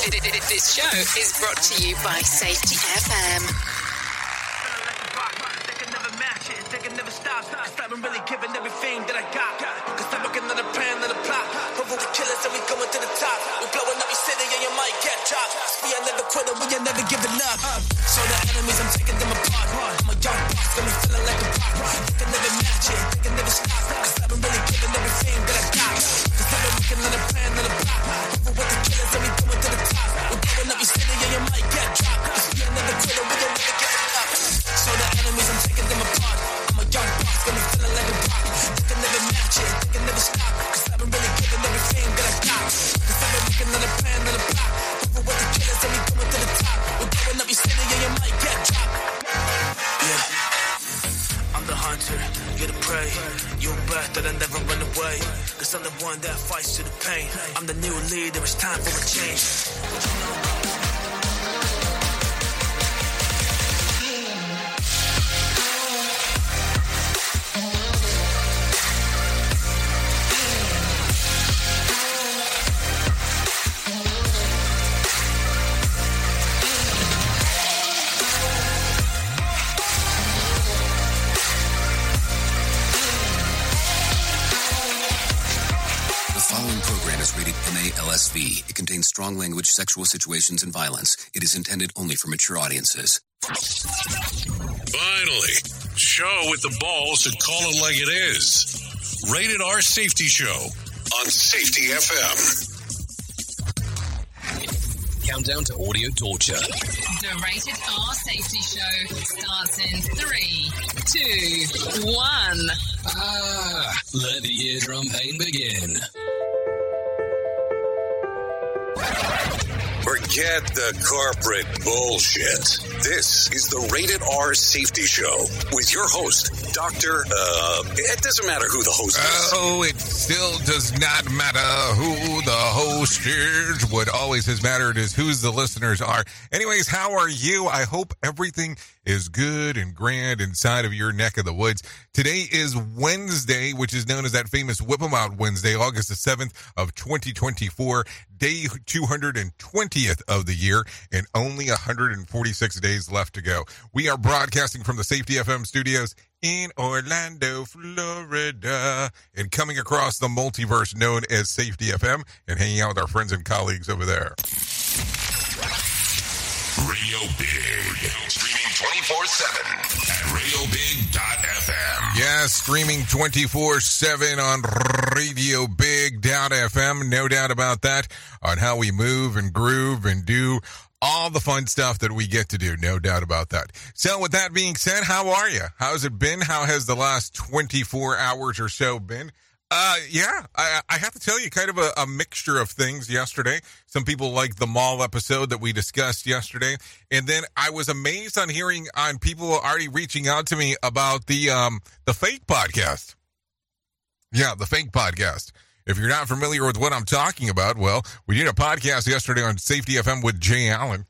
This show is brought to you by Safety FM. They can never match it, they can never stop. Cause I've been really giving everything that I got. Cause I'm working on a plan and a plot. Over the killers and we going to the top. We blowing up your city and you might get dropped. We are never quitting, we are never giving up. So the enemies, I'm taking them apart. I'm a young boss, got me feeling like a rock. They can never match it, they can never stop. Cause I've been really giving everything that I got. Cause I've been working on a plan and a plot. Over with the killers and we going to the top. We blowing up your city and you might get dropped. Cause we are never quitting, we are never giving up. So the enemies, I'm taking them apart. I'm a young boss, got me feeling like a rock. They can never match it, they can never stop. Cause I've been really giving everything that I got. Cause I've been working on a plan and a plot. Over with the killers and we going to the top. We're blowing up your city and you might get dropped. Yeah, I'm the hunter, you're the prey. You're a breath that I never run away. Cause I'm the one that fights to the pain. I'm the new leader, it's time for a change. MALSV. It contains strong language, sexual situations, and violence. It is intended only for mature audiences. Finally, show with the balls to call it like it is. Rated R Safety Show on Safety FM. Countdown to audio torture. The Rated R Safety Show starts in 3, 2, 1. Let the eardrum pain begin. Forget the corporate bullshit. This is the Rated R Safety Show with your host, Dr. It doesn't matter who the host is. Oh, it still does not matter who the host is. What always has mattered is who the listeners are. Anyways, how are you? I hope everything is good and grand inside of your neck of the woods. Today is Wednesday, which is known as that famous Whip 'em Out Wednesday, August the 7th of 2024, day 220th of the year, and only 146 days left to go. We are broadcasting from the Safety FM studios in Orlando, Florida, and coming across the multiverse known as Safety FM and hanging out with our friends and colleagues over there. Radio Big. Streaming 24/7 at RadioBig.fm. Yes, streaming 24/7 on RadioBig.fm. No doubt about that, on how we move and groove and do all the fun stuff that we get to do. No doubt about that. So with that being said, how are you? How's it been? How has the last 24 hours or so been? I have to tell you, kind of a mixture of things yesterday. Some people like the mall episode that we discussed yesterday. And then I was amazed on hearing on people already reaching out to me about the fake podcast. Yeah, the fake podcast. If you're not familiar with what I'm talking about, well, we did a podcast yesterday on Safety FM with Jay Allen.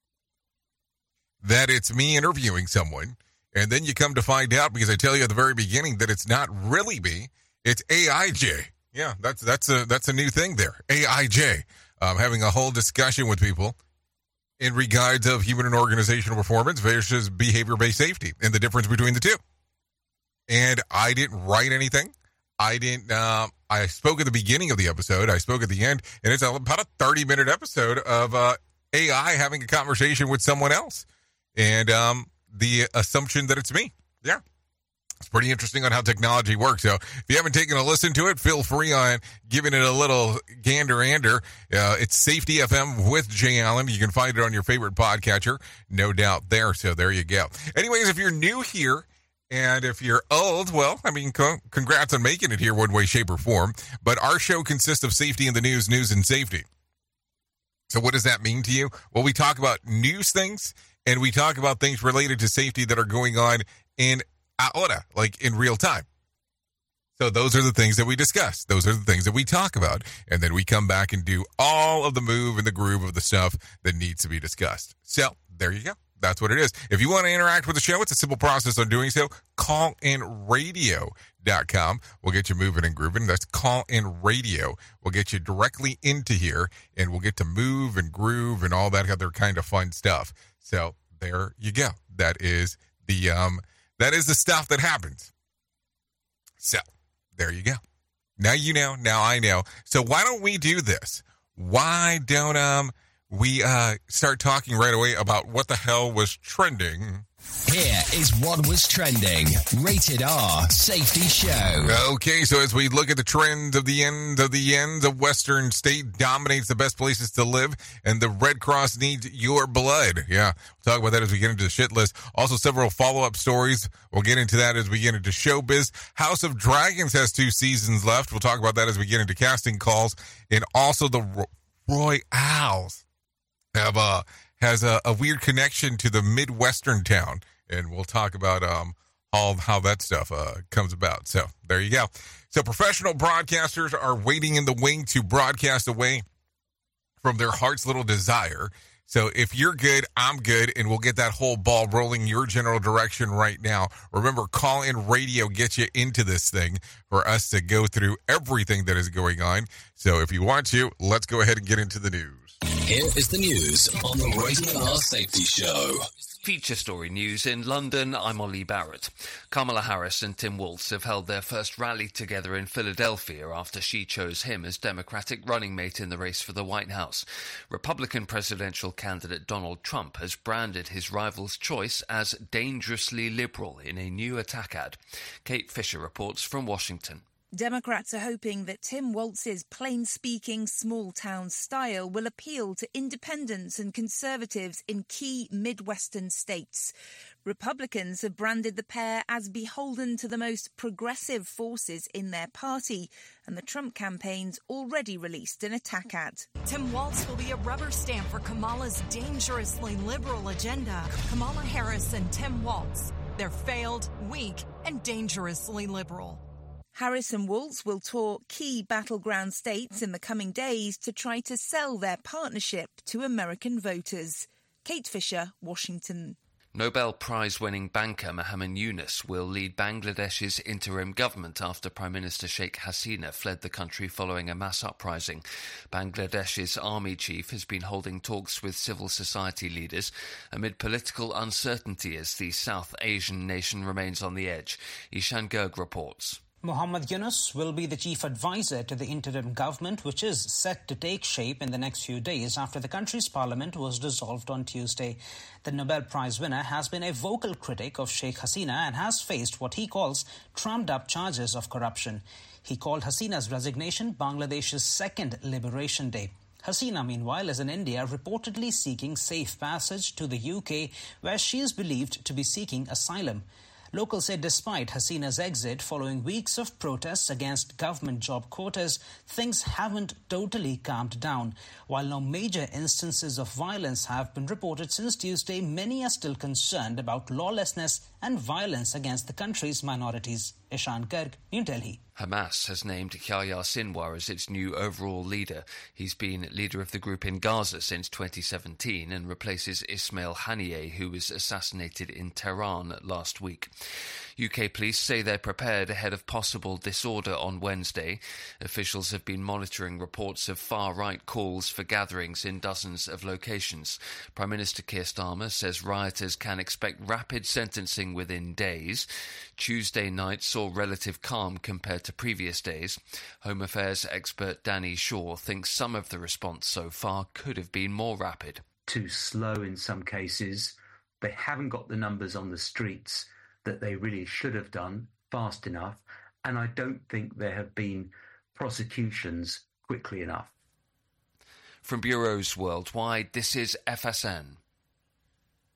That it's me interviewing someone. And then you come to find out, because I tell you at the very beginning that it's not really me. It's AIJ. Yeah, that's a new thing there. AIJ. Having a whole discussion with people in regards of human and organizational performance versus behavior-based safety and the difference between the two. And I didn't write anything. I spoke at the beginning of the episode. I spoke at the end. And it's about a 30-minute episode of AI having a conversation with someone else. And the assumption that it's me. Yeah. It's pretty interesting on how technology works. So if you haven't taken a listen to it, feel free on giving it a little gander. It's Safety FM with Jay Allen. You can find it on your favorite podcatcher, no doubt there. So there you go. Anyways, if you're new here and if you're old, well, I mean, congrats on making it here one way, shape, or form. But our show consists of safety in the news and safety. So what does that mean to you? Well, we talk about news things and we talk about things related to safety that are going on in ahora, like in real time. So those are the things that we discuss. Those are the things that we talk about. And then we come back and do all of the move and the groove of the stuff that needs to be discussed. So there you go. That's what it is. If you want to interact with the show, it's a simple process on doing so. callinradio.com will get you moving and grooving. That's Call In Radio. We'll get you directly into here, and we'll get to move and groove and all that other kind of fun stuff. So there you go. That is the stuff that happens. So there you go. Now you know. Now I know. So why don't we do this? Why don't we start talking right away about what the hell was trending? Here is what was trending. Rated R Safety Show. Okay, so as we look at the trends of the end of Western State dominates the best places to live, and the Red Cross needs your blood. Yeah, we'll talk about that as we get into the shit list. Also, several follow-up stories. We'll get into that as we get into showbiz. House of Dragons has 2 seasons left. We'll talk about that as we get into casting calls. And also the Royals has a weird connection to the Midwestern town, and we'll talk about how that stuff comes about. So there you go. So professional broadcasters are waiting in the wing to broadcast away from their heart's little desire. So if you're good, I'm good, and we'll get that whole ball rolling your general direction right now. Remember, Call In Radio gets you into this thing for us to go through everything that is going on. So if you want to, let's go ahead and get into the news. Here is the news on the Rated R Safety Show. Feature story news in London. I'm Ollie Barrett. Kamala Harris and Tim Walz have held their first rally together in Philadelphia after she chose him as Democratic running mate in the race for the White House. Republican presidential candidate Donald Trump has branded his rival's choice as dangerously liberal in a new attack ad. Kate Fisher reports from Washington. Democrats are hoping that Tim Walz's plain-speaking, small-town style will appeal to independents and conservatives in key Midwestern states. Republicans have branded the pair as beholden to the most progressive forces in their party, and the Trump campaign's already released an attack ad. Tim Walz will be a rubber stamp for Kamala's dangerously liberal agenda. Kamala Harris and Tim Walz. They're failed, weak, and dangerously liberal. Harris and Walz will tour key battleground states in the coming days to try to sell their partnership to American voters. Kate Fisher, Washington. Nobel Prize-winning banker Mohamed Yunus will lead Bangladesh's interim government after Prime Minister Sheikh Hasina fled the country following a mass uprising. Bangladesh's army chief has been holding talks with civil society leaders amid political uncertainty as the South Asian nation remains on the edge. Ishan Gerg reports. Mohamed Yunus will be the chief advisor to the interim government, which is set to take shape in the next few days after the country's parliament was dissolved on Tuesday. The Nobel Prize winner has been a vocal critic of Sheikh Hasina and has faced what he calls trumped-up charges of corruption. He called Hasina's resignation Bangladesh's second liberation day. Hasina, meanwhile, is in India, reportedly seeking safe passage to the UK, where she is believed to be seeking asylum. Locals say despite Hasina's exit following weeks of protests against government job quotas, things haven't totally calmed down. While no major instances of violence have been reported since Tuesday, many are still concerned about lawlessness and violence against the country's minorities. Ishan Garg, New Delhi. Hamas has named Yahya Sinwar as its new overall leader. He's been leader of the group in Gaza since 2017 and replaces Ismail Haniyeh, who was assassinated in Tehran last week. UK police say they're prepared ahead of possible disorder on Wednesday. Officials have been monitoring reports of far-right calls for gatherings in dozens of locations. Prime Minister Keir Starmer says rioters can expect rapid sentencing within days. Tuesday night saw relative calm compared to previous days. Home Affairs expert Danny Shaw thinks some of the response so far could have been more rapid. Too slow in some cases. They haven't got the numbers on the streets that they really should have done fast enough, and I don't think there have been prosecutions quickly enough. From bureaus worldwide, this is FSN.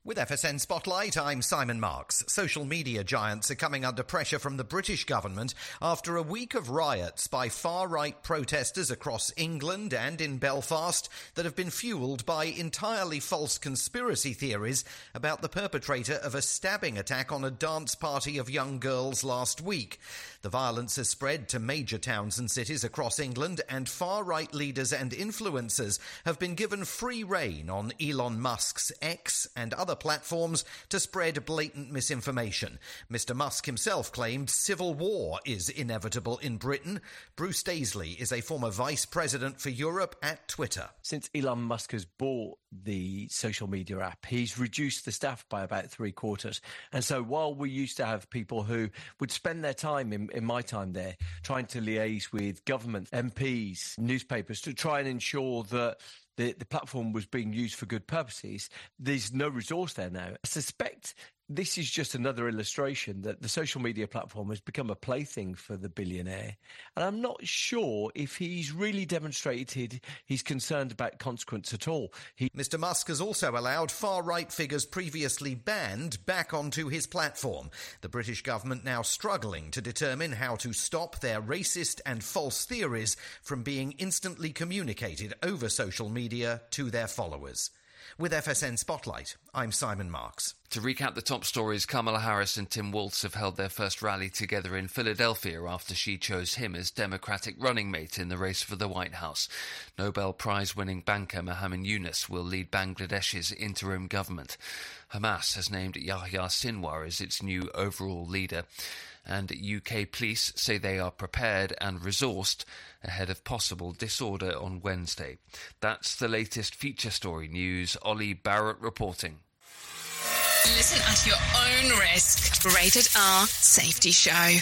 With FSN Spotlight, I'm Simon Marks. Social media giants are coming under pressure from the British government after a week of riots by far-right protesters across England and in Belfast that have been fuelled by entirely false conspiracy theories about the perpetrator of a stabbing attack on a dance party of young girls last week. The violence has spread to major towns and cities across England, and far-right leaders and influencers have been given free rein on Elon Musk's X and other platforms to spread blatant misinformation. Mr. Musk himself claimed civil war is inevitable in Britain. Bruce Daisley is a former vice president for Europe at Twitter. Since Elon Musk has bought the social media app, he's reduced the staff by about 3/4. And so while we used to have people who would spend their time, in my time there, trying to liaise with government, MPs, newspapers, to try and ensure that the platform was being used for good purposes, there's no resource there now. I suspect this is just another illustration that the social media platform has become a plaything for the billionaire. And I'm not sure if he's really demonstrated he's concerned about consequence at all. Mr. Musk has also allowed far-right figures previously banned back onto his platform. The British government now struggling to determine how to stop their racist and false theories from being instantly communicated over social media to their followers. With FSN Spotlight, I'm Simon Marks. To recap the top stories, Kamala Harris and Tim Walz have held their first rally together in Philadelphia after she chose him as Democratic running mate in the race for the White House. Nobel Prize-winning banker Mohammed Yunus will lead Bangladesh's interim government. Hamas has named Yahya Sinwar as its new overall leader. And UK police say they are prepared and resourced ahead of possible disorder on Wednesday. That's the latest feature story news. Ollie Barrett reporting. Listen at your own risk. Rated R Safety Show.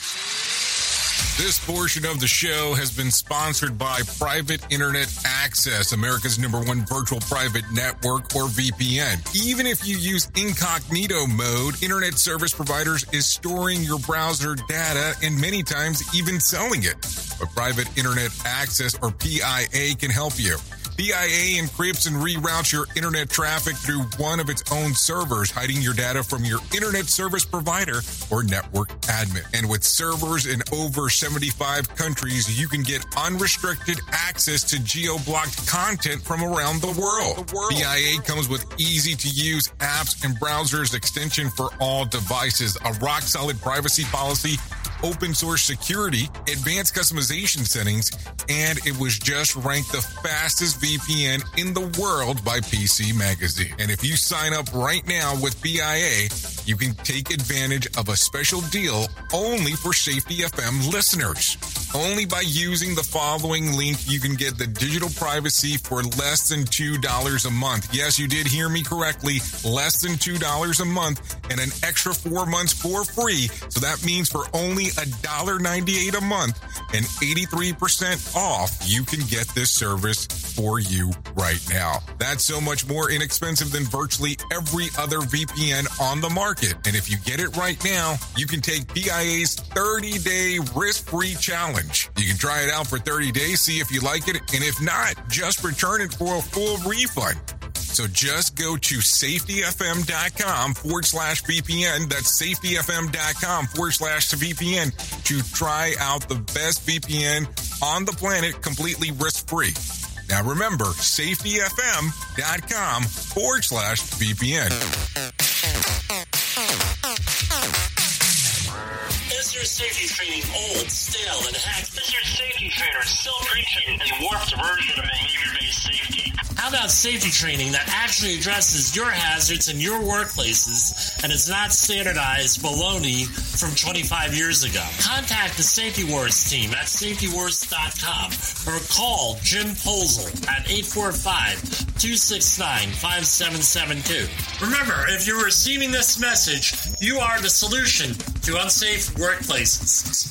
This portion of the show has been sponsored by Private Internet Access, America's #1 virtual private network, or VPN. Even if you use incognito mode, Internet Service Providers is storing your browser data and many times even selling it. But Private Internet Access, or PIA, can help you. PIA encrypts and reroutes your internet traffic through one of its own servers, hiding your data from your internet service provider or network admin. And with servers in over 75 countries, you can get unrestricted access to geo-blocked content from around the world. PIA comes with easy-to-use apps and browsers extension for all devices, a rock-solid privacy policy, open source security, advanced customization settings, and it was just ranked the fastest VPN in the world by PC Magazine. And if you sign up right now with PIA, you can take advantage of a special deal only for Safety FM listeners. Only by using the following link, you can get the digital privacy for less than $2 a month. Yes, you did hear me correctly. Less than $2 a month and an extra 4 months for free. So that means for only $1.98 a month and 83% off, you can get this service for you right now. That's so much more inexpensive than virtually every other VPN on the market. And if you get it right now, you can take PIA's 30-day risk-free challenge. You can try it out for 30 days, see if you like it, and if not, just return it for a full refund. So just go to safetyfm.com/VPN. That's safetyfm.com/VPN to try out the best VPN on the planet completely risk-free. Now remember, safetyfm.com/VPN. Is your safety training old, stale, and hacked? Is your safety trainer still preaching a warped version of behavior-based safety? How about safety training that actually addresses your hazards in your workplaces and is not standardized baloney from 25 years ago? Contact the Safety Wars team at safetywars.com or call Jim Posel at 845-269-5772. Remember, if you're receiving this message, you are the solution to unsafe workplaces.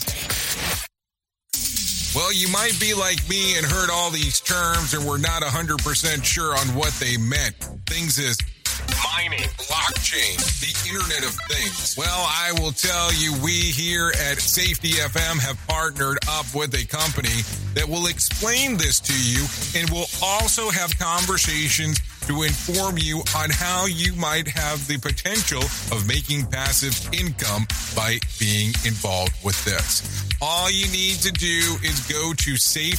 Well, you might be like me and heard all these terms and were not 100% sure on what they meant. Things as mining, blockchain, the Internet of Things. Well, I will tell you, we here at Safety FM have partnered up with a company that will explain this to you and will also have conversations to inform you on how you might have the potential of making passive income by being involved with this. All you need to do is go to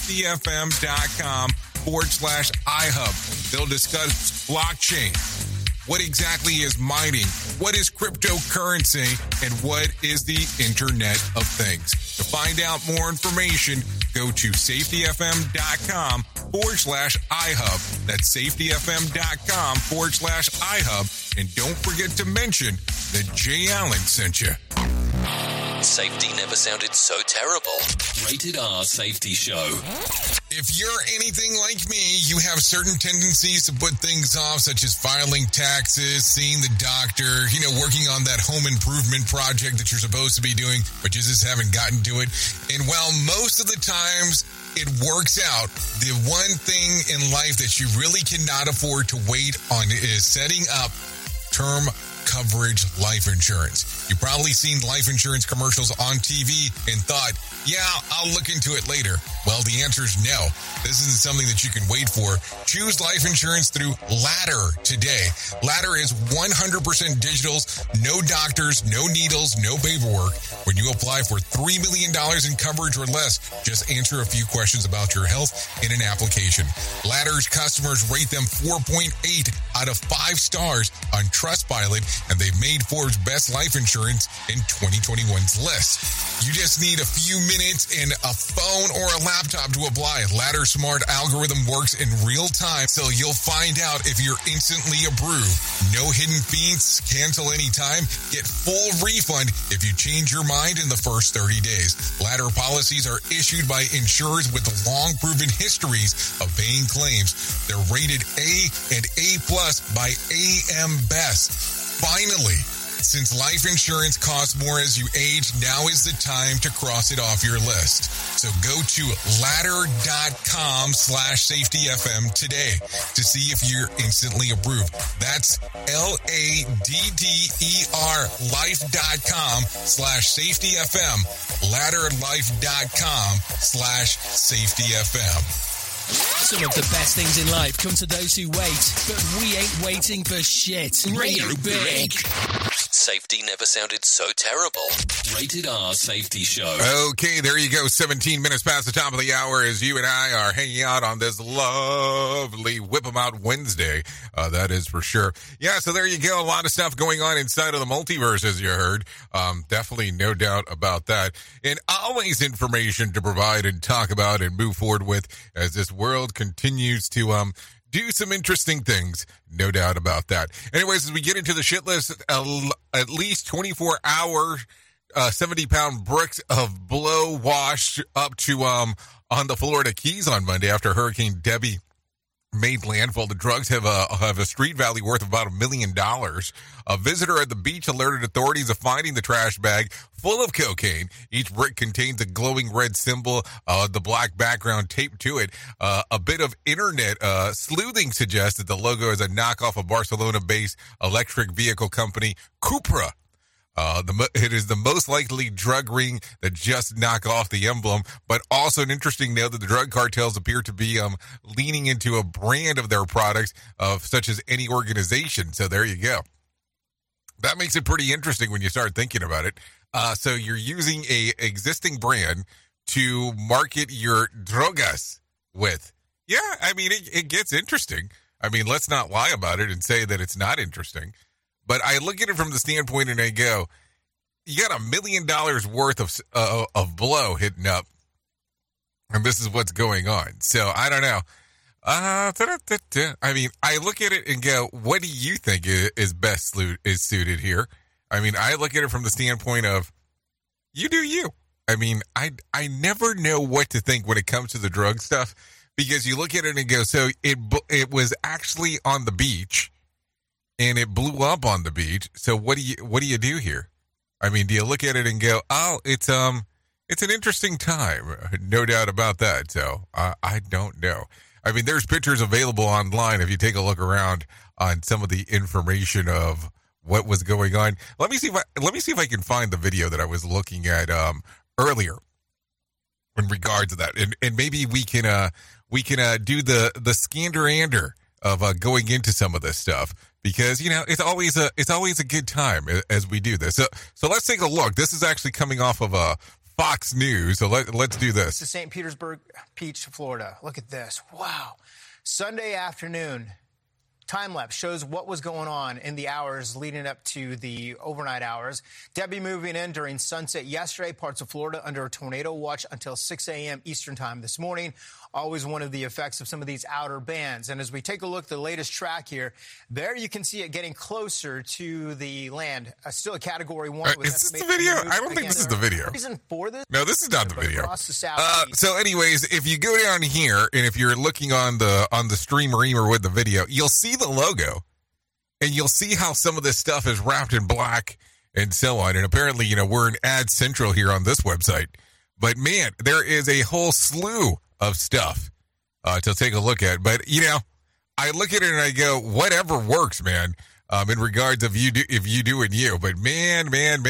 safetyfm.com/iHub. They'll discuss blockchain. What exactly is mining? What is cryptocurrency? And what is the Internet of Things? To find out more information, go to safetyfm.com/iHub. That's safetyfm.com/iHub. And don't forget to mention that Jay Allen sent you. Safety never sounded so terrible. Rated R Safety Show. If you're anything like me, you have certain tendencies to put things off, such as filing taxes, seeing the doctor, working on that home improvement project that you're supposed to be doing, but you just haven't gotten to it. And while most of the times it works out, the one thing in life that you really cannot afford to wait on is setting up term coverage life insurance. You've probably seen life insurance commercials on TV and thought, yeah, I'll look into it later. Well, the answer is no. This isn't something that you can wait for. Choose life insurance through Ladder today. Ladder is 100% digitals, no doctors, no needles, no paperwork. When you apply for $3 million in coverage or less, just answer a few questions about your health in an application. Ladder's customers rate them 4.8 out of 5 stars on Trustpilot, and they've made Forbes' best life insurance in 2021's list. You just need a few minutes and a phone or a laptop to apply. Ladder's smart algorithm works in real time, so you'll find out if you're instantly approved. No hidden fees, cancel anytime, get full refund if you change your mind in the first 30 days. Ladder policies are issued by insurers with long proven histories of paying claims. They're rated A and A+ by AM Best. Finally, since life insurance costs more as you age, now is the time to cross it off your list. So go to ladder.com/safetyfm today to see if you're instantly approved. That's LADDER life.com/safetyfm. Ladderlife.com/safetyfm. Some of the best things in life come to those who wait, but we ain't waiting for shit. Radio Big. Safety never sounded so terrible. Rated R Safety Show. Okay, there you go. 17 minutes past the top of the hour as you and I are hanging out on this lovely Whip 'em Out Wednesday. That is for sure. Yeah, so there you go. A lot of stuff going on inside of the multiverse, as you heard. Definitely no doubt about that. And always information to provide and talk about and move forward with as this world continues to do some interesting things. No doubt about that. Anyways, as we get into the shit list, at least 24-hour 70-pound bricks of blow washed up to on the Florida Keys on Monday after Hurricane Debbie made landfall. The drugs have a street value worth of about $1 million. A visitor at the beach alerted authorities of finding the trash bag full of cocaine. Each brick contains a glowing red symbol, the black background taped to it. A bit of internet sleuthing suggests that the logo is a knockoff of Barcelona-based electric vehicle company Cupra. It is the most likely drug ring that just knock off the emblem, but also an interesting note that the drug cartels appear to be leaning into a brand of their products such as any organization. So there you go. That makes it pretty interesting when you start thinking about it. So you're using a existing brand to market your drogas with. Yeah, I mean, it gets interesting. I mean, let's not lie about it and say that it's not interesting. But I look at it from the standpoint and I go, you got $1 million worth of blow hitting up, and this is what's going on. So I don't know. I mean, I look at it and go, what do you think is best suited here? I mean, I look at it from the standpoint of, you do you. I mean, I never know what to think when it comes to the drug stuff, because you look at it and go, so it was actually on the beach. And it blew up on the beach. So what do you do here? I mean, do you look at it and go, oh, it's an interesting time, no doubt about that. So I don't know. I mean, there's pictures available online if you take a look around on some of the information of what was going on. Let me see if I can find the video that I was looking at earlier in regards to that, and maybe we can do the Scanderander of going into some of this stuff because, it's always a good time as we do this. So let's take a look. This is actually coming off of Fox News. So let's do this. This is St. Petersburg Beach, Florida. Look at this. Wow. Sunday afternoon. Time-lapse shows what was going on in the hours leading up to the overnight hours. Debbie moving in during sunset yesterday, parts of Florida under a tornado watch until 6 a.m. Eastern time this morning. Always one of the effects of some of these outer bands. And as we take a look at the latest track here, there you can see it getting closer to the land. Still a Category 1. Is this the video? I don't think this is the video. Reason for this? No, this is not the video. So anyways, if you go down here and if you're looking on the stream reamer with the video, you'll see the logo and you'll see how some of this stuff is wrapped in black and so on. And apparently, we're in Ad Central here on this website. But man, there is a whole slew of stuff to take a look at. But, I look at it and I go, whatever works, man, in regards of if you do and you. But man,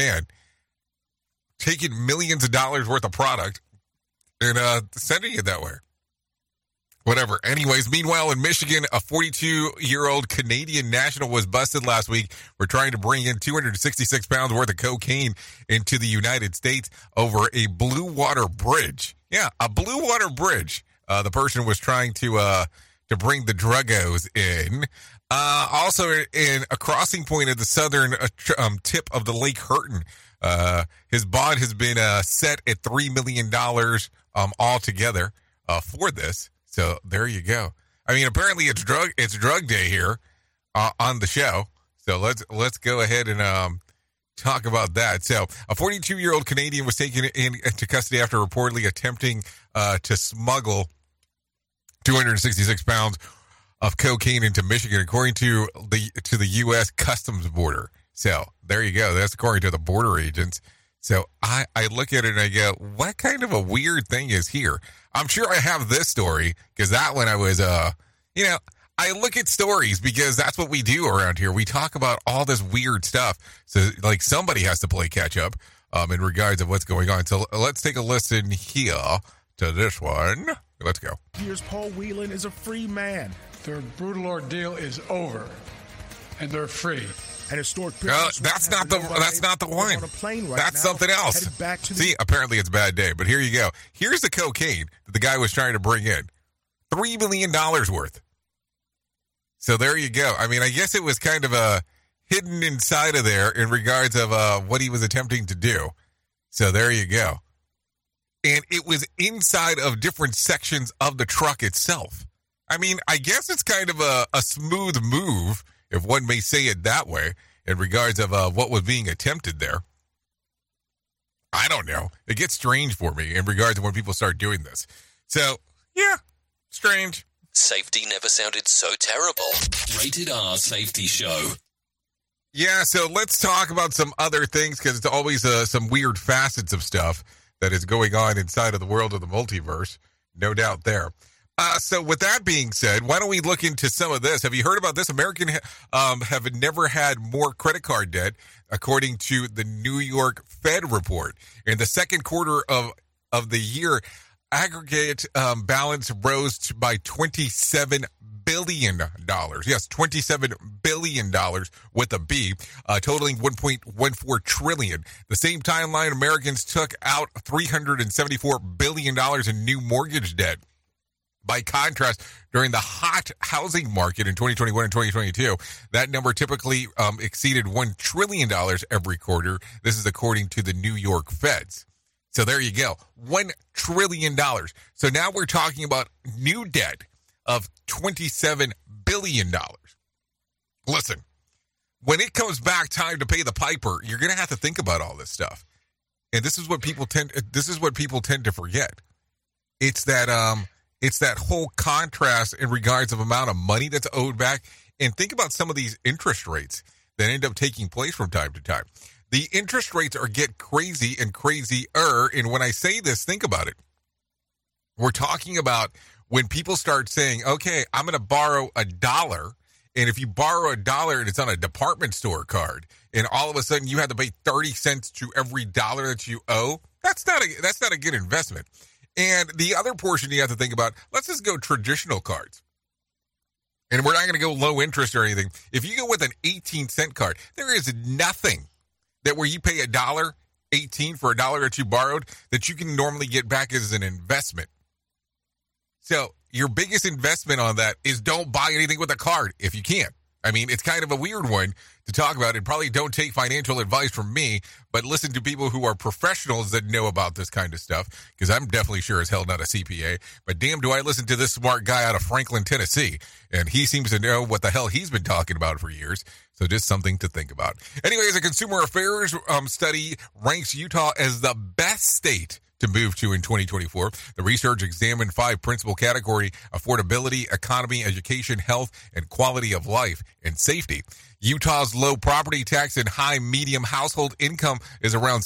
taking millions of dollars worth of product and sending it that way. Whatever. Anyways, meanwhile, in Michigan, a 42-year-old Canadian national was busted last week for trying to bring in 266 pounds worth of cocaine into the United States over a Blue Water Bridge. Yeah, a Blue Water Bridge. The person was trying to bring the druggos in. Also, in a crossing point at the southern tip of the Lake Hurton, his bond has been set at $3 million altogether for this. So there you go. I mean, apparently it's drug day here on the show. So let's go ahead and talk about that. So a 42-year-old Canadian was taken into custody after reportedly attempting to smuggle 266 pounds of cocaine into Michigan, according to the U.S. Customs border. So there you go. That's according to the border agents. So I look at it and I go, what kind of a weird thing is here? I'm sure I have this story because that one I was, I look at stories because that's what we do around here. We talk about all this weird stuff. So like somebody has to play catch up in regards of what's going on. So let's take a listen here to this one. Let's go. Here's Paul Whelan is a free man. Their brutal ordeal is over and they're free. And historic that's not the one. That's something else. See, apparently it's a bad day, but here you go. Here's the cocaine that the guy was trying to bring in. $3 million worth. So there you go. I mean, I guess it was kind of hidden inside of there in regards of what he was attempting to do. So there you go. And it was inside of different sections of the truck itself. I mean, I guess it's kind of a smooth move, if one may say it that way, in regards of what was being attempted there. I don't know. It gets strange for me in regards to when people start doing this. So, yeah, strange. Safety never sounded so terrible. Rated R Safety Show. Yeah, so let's talk about some other things, because it's always some weird facets of stuff that is going on inside of the world of the multiverse. No doubt there. So with that being said, why don't we look into some of this? Have you heard about this? Americans have never had more credit card debt, according to the New York Fed report. In the second quarter of the year, aggregate balance rose by $27 billion. Yes, $27 billion with a B, totaling $1.14 trillion. The same timeline, Americans took out $374 billion in new mortgage debt. By contrast, during the hot housing market in 2021 and 2022, that number typically exceeded $1 trillion every quarter. This is according to the New York Feds. So there you go, $1 trillion. So now we're talking about new debt of $27 billion. Listen, when it comes back time to pay the piper, you're going to have to think about all this stuff. And this is what people tend to forget. It's that whole contrast in regards of amount of money that's owed back. And think about some of these interest rates that end up taking place from time to time. The interest rates get crazy and crazier. And when I say this, think about it. We're talking about when people start saying, okay, I'm going to borrow $1. And if you borrow $1 and it's on a department store card, and all of a sudden you have to pay 30 cents to every dollar that you owe, that's not a good investment. And the other portion you have to think about, let's just go traditional cards. And we're not going to go low interest or anything. If you go with an 18-cent card, there is nothing that where you pay $1.18 for $1 that you borrowed that you can normally get back as an investment. So your biggest investment on that is don't buy anything with a card if you can. I mean, it's kind of a weird one to talk about. And probably don't take financial advice from me, but listen to people who are professionals that know about this kind of stuff, because I'm definitely sure as hell not a CPA. But damn, do I listen to this smart guy out of Franklin, Tennessee, and he seems to know what the hell he's been talking about for years. So just something to think about. Anyways, a Consumer Affairs study ranks Utah as the best state to move to in 2024. The research examined 5 principal categories: affordability, economy, education, health, and quality of life and safety. Utah's low property tax and high medium household income is around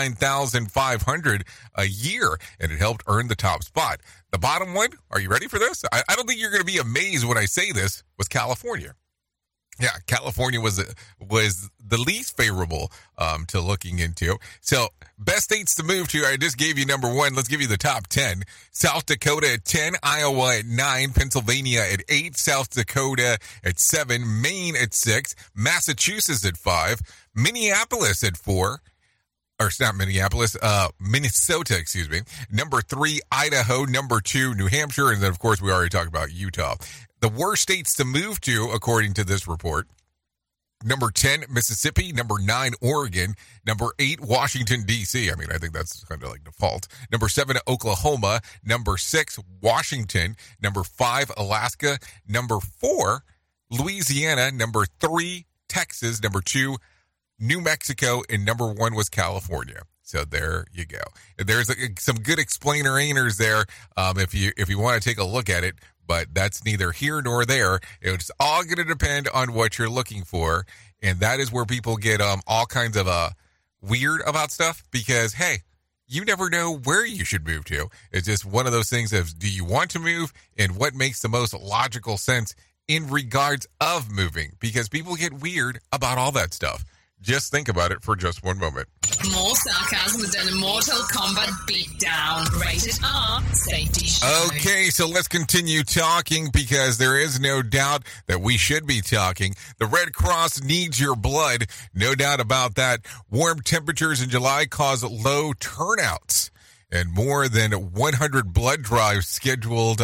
$79,500 a year, and it helped earn the top spot. The bottom one, are you ready for this? I don't think you're going to be amazed when I say this, was California. Yeah, California was the least favorable to looking into. So, best states to move to, I just gave you number 1. Let's give you the top 10. South Dakota at 10, Iowa at 9, Pennsylvania at 8, South Dakota at 7, Maine at 6, Massachusetts at 5, Minneapolis at 4. Or it's not Minneapolis, Minnesota, excuse me. Number 3, Idaho. Number 2, New Hampshire. And then, of course, we already talked about Utah. The worst states to move to, according to this report: number 10, Mississippi. Number 9, Oregon. Number 8, Washington, D.C. I mean, I think that's kind of like default. Number 7, Oklahoma. Number 6, Washington. Number 5, Alaska. Number 4, Louisiana. Number 3, Texas. Number 2, New Mexico. And number 1 was California. So there you go. There's some good explainer-ainers there if you want to take a look at it. But that's neither here nor there. It's all going to depend on what you're looking for. And that is where people get all kinds of weird about stuff. Because, hey, you never know where you should move to. It's just one of those things of, do you want to move? And what makes the most logical sense in regards of moving? Because people get weird about all that stuff. Just think about it for just one moment. More sarcasm than a Mortal Kombat beatdown. Rated R, Safety Show. Okay, so let's continue talking, because there is no doubt that we should be talking. The Red Cross needs your blood. No doubt about that. Warm temperatures in July cause low turnouts, and more than 100 blood drives scheduled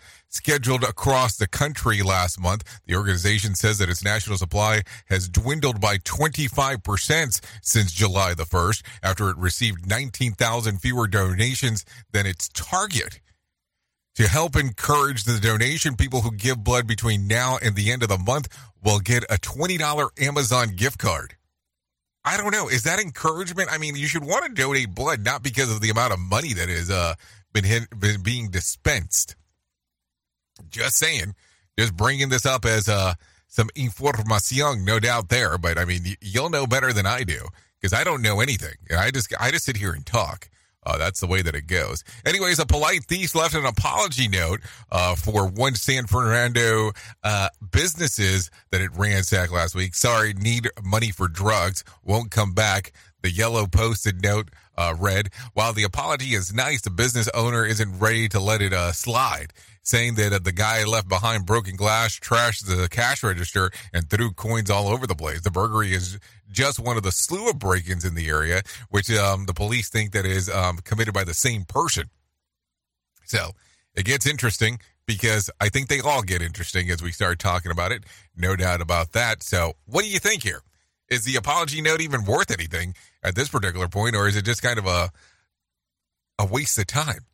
across the country last month. The organization says that its national supply has dwindled by 25% since July the 1st, after it received 19,000 fewer donations than its target. To help encourage the donation, people who give blood between now and the end of the month will get a $20 Amazon gift card. I don't know. Is that encouragement? I mean, you should want to donate blood, not because of the amount of money that is been being dispensed. Just saying. Just bringing this up as some information, no doubt there. But, I mean, you'll know better than I do, because I don't know anything. I just sit here and talk. That's the way that it goes. Anyways, a polite thief left an apology note for one San Fernando businesses that it ransacked last week. Sorry, need money for drugs. Won't come back. The yellow posted note read, while the apology is nice, the business owner isn't ready to let it slide, saying that the guy left behind broken glass, trashed the cash register, and threw coins all over the place. The burglary is just one of the slew of break-ins in the area, which the police think that is committed by the same person. So it gets interesting, because I think they all get interesting as we start talking about it. No doubt about that. So what do you think here? Is the apology note even worth anything at this particular point, or is it just kind of a waste of time?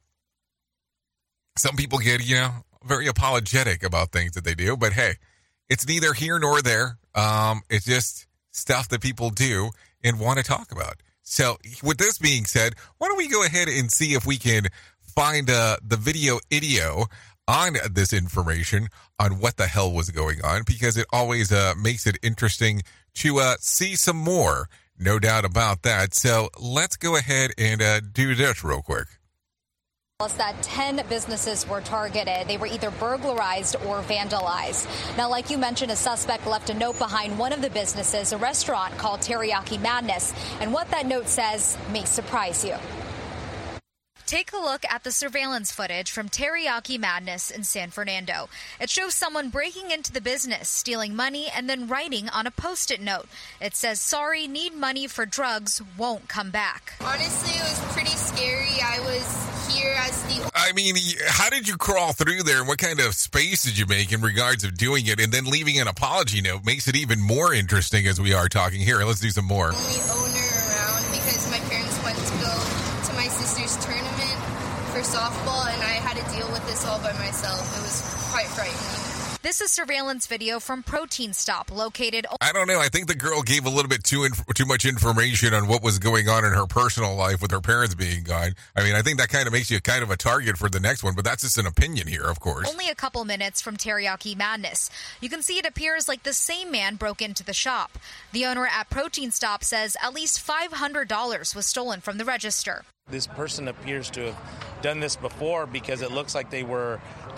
Some people get, very apologetic about things that they do, but hey, it's neither here nor there. It's just stuff that people do and want to talk about. So with this being said, why don't we go ahead and see if we can find the video on this information on what the hell was going on, because it always makes it interesting to see some more. No doubt about that. So let's go ahead and do this real quick. That 10 businesses were targeted. They were either burglarized or vandalized. Now, like you mentioned, a suspect left a note behind one of the businesses, a restaurant called Teriyaki Madness. And what that note says may surprise you. Take a look at the surveillance footage from Teriyaki Madness in San Fernando. It shows someone breaking into the business, stealing money, and then writing on a Post-it note. It says, "Sorry, need money for drugs, won't come back." Honestly, it was pretty scary. I was here as the... I mean, how did you crawl through there, and what kind of space did you make in regards of doing it, and then leaving an apology note makes it even more interesting as we are talking. Here, let's do some more. Only owner around because my parents went to go to my sister's tournament for softball, and I had to deal with this all by myself. It was quite frightening. This is surveillance video from Protein Stop, located... I don't know. I think the girl gave a little bit too much information on what was going on in her personal life with her parents being gone. I mean, I think that kind of makes you kind of a target for the next one, but that's just an opinion here, of course. Only a couple minutes from Teriyaki Madness. You can see it appears like the same man broke into the shop. The owner at Protein Stop says at least $500 was stolen from the register. This person appears to have done this before because it looks like they were...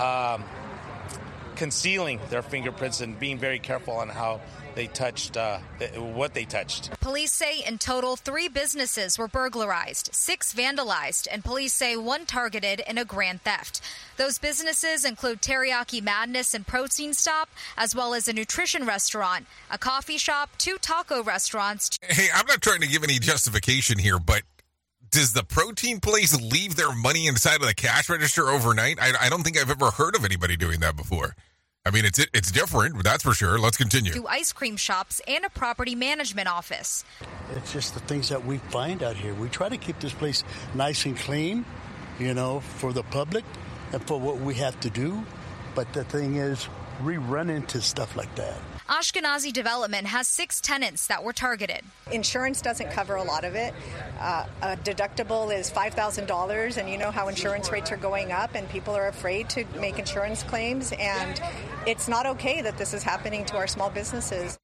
concealing their fingerprints and being very careful on how they touched, what they touched. Police say in total 3 businesses were burglarized, 6 vandalized, and police say 1 targeted in a grand theft. Those businesses include Teriyaki Madness and Protein Stop, as well as a nutrition restaurant, a coffee shop, 2 taco restaurants. Hey, I'm not trying to give any justification here, but does the protein place leave their money inside of the cash register overnight? I don't think I've ever heard of anybody doing that before. I mean, it's different, that's for sure. Let's continue. 2 ice cream shops and a property management office. It's just the things that we find out here. We try to keep this place nice and clean, you know, for the public and for what we have to do. But the thing is, we run into stuff like that. Ashkenazi Development has 6 tenants that were targeted. Insurance doesn't cover a lot of it. A deductible is $5,000, and you know how insurance rates are going up, and people are afraid to make insurance claims, and it's not okay that this is happening to our small businesses.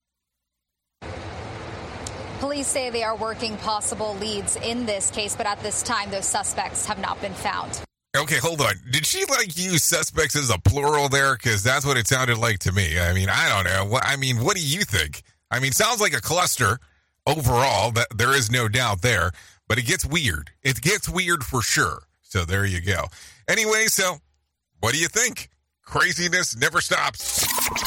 Police say they are working possible leads in this case, but at this time, those suspects have not been found. Okay, hold on. Did she use suspects as a plural there? Because that's what it sounded like to me. I mean, I don't know. What do you think? I mean, sounds like a cluster overall. That there is no doubt there, but it gets weird. It gets weird for sure. So there you go. Anyway, so what do you think? Craziness never stops.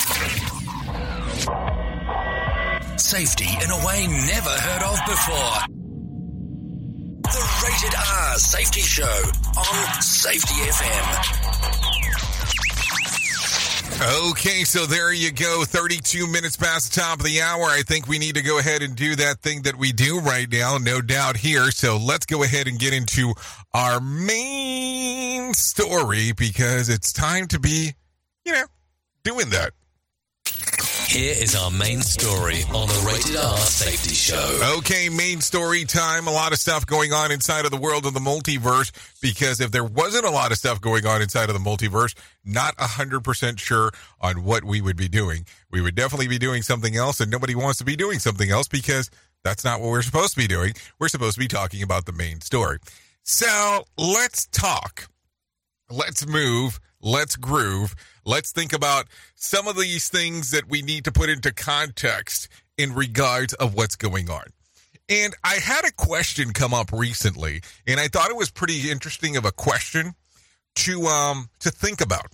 Safety in a way never heard of before. The Rated R Safety Show on Safety FM. Okay, so there you go. 32 minutes past the top of the hour. I think we need to go ahead and do that thing that we do right now, no doubt here. So let's go ahead and get into our main story because it's time to be, doing that. Here is our main story on the Rated R Safety Show. Okay, main story time. A lot of stuff going on inside of the world of the multiverse, because if there wasn't a lot of stuff going on inside of the multiverse, not 100% sure on what we would be doing. We would definitely be doing something else, and nobody wants to be doing something else because that's not what we're supposed to be doing. We're supposed to be talking about the main story. So let's talk. Let's move. Let's groove. Let's think about some of these things that we need to put into context in regards of what's going on. And I had a question come up recently, and I thought it was pretty interesting of a question to think about,